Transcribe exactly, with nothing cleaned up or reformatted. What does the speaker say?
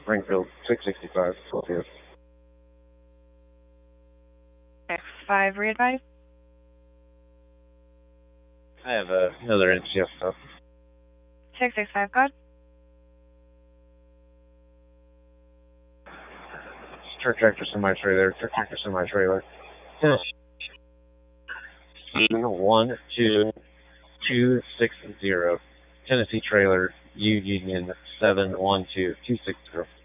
Springfield, six sixty-five, Philadelphia. six five, re-advise. I have uh, another N C F stuff. six six five, code. Truck tractor semi-trailer, truck tractor semi-trailer. One, two, two, six, zero. Tennessee trailer, U Union, seven, one, two, two, six, zero.